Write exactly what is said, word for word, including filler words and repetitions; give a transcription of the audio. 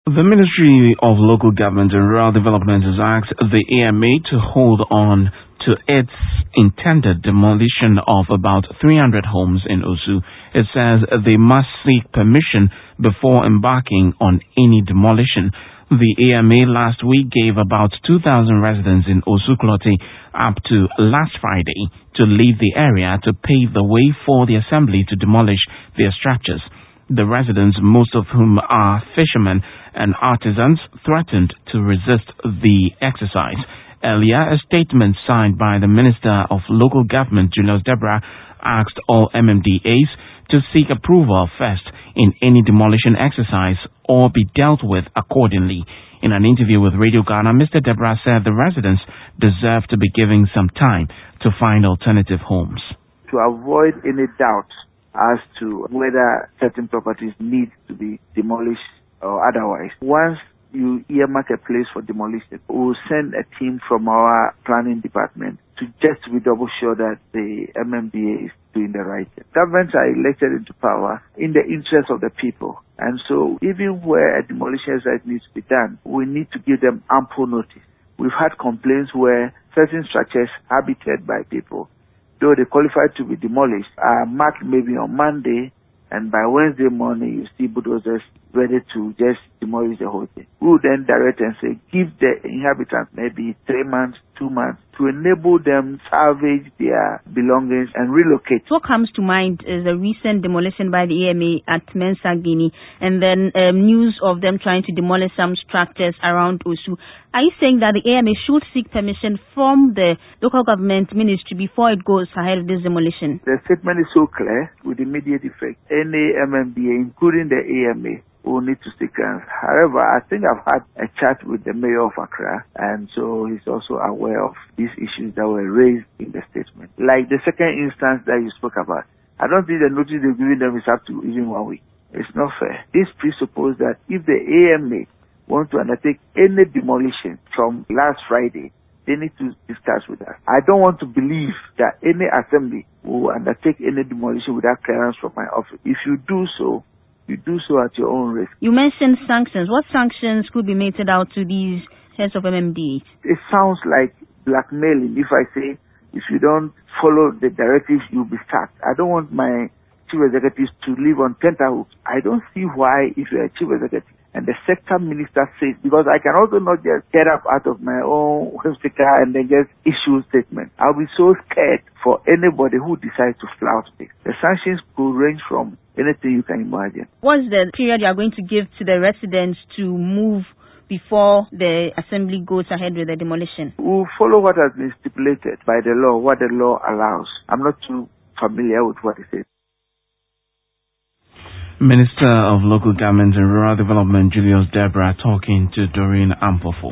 The Ministry of Local Government and Rural Development has asked the A M A to hold on to its intended demolition of about three hundred homes in Osu. It says they must seek permission before embarking on any demolition. The A M A last week gave about two thousand residents in Osu-Klottey up to last Friday to leave the area to pave the way for the assembly to demolish their structures. The residents, most of whom are fishermen and artisans, threatened to resist the exercise. Earlier, a statement signed by the Minister of Local Government, Julius Deborah, asked all M M D As to seek approval first in any demolition exercise or be dealt with accordingly. In an interview with Radio Ghana, Mister Deborah said the residents deserve to be given some time to find alternative homes. To avoid any doubt as to whether certain properties need to be demolished or otherwise, once you earmark a place for demolition, we'll send a team from our planning department to just be double sure that the M M D A is doing the right thing. Governments are elected into power in the interest of the people. And so even where a demolition exercise needs to be done, we need to give them ample notice. We've had complaints where certain structures habited by people, though they qualified to be demolished, are marked maybe on Monday, and by Wednesday morning you see bulldozers ready to just demolish the whole thing. We would then direct and say, give the inhabitants maybe three months, two months to enable them salvage their belongings and relocate. What comes to mind is a recent demolition by the A M A at Mensa Guinea, and then um, news of them trying to demolish some structures around Osu. Are you saying that the A M A should seek permission from the local government ministry before it goes ahead with this demolition? The statement is so clear with immediate effect. Any M M D A, including the A M A, will need to seek clearance. However, I think I've had a chat with the mayor of Accra, and so he's also aware of these issues that were raised in the statement. Like the second instance that you spoke about, I don't think the notice they've given them is up to even one week. It's not fair. This presupposes that if the A M A want to undertake any demolition from last Friday, they need to discuss with us. I don't want to believe that any assembly will undertake any demolition without clearance from my office. If you do so, you do so at your own risk. You mentioned sanctions. What sanctions could be meted out to these heads of M M D As? It sounds like blackmailing if I say, if you don't follow the directives, you'll be sacked. I don't want my chief executives to live on tenterhooks. I don't see why, if you're a chief executive and the sector minister says, because I can also not just get up out of my own whimsical and then just issue a statement. I'll be so scared for anybody who decides to flout this. The sanctions could range from anything you can imagine. What's the period you are going to give to the residents to move before the assembly goes ahead with the demolition? We'll follow what has been stipulated by the law, what the law allows. I'm not too familiar with what it says. Minister of Local Government and Rural Development Julius Deborah talking to Doreen Ampofo.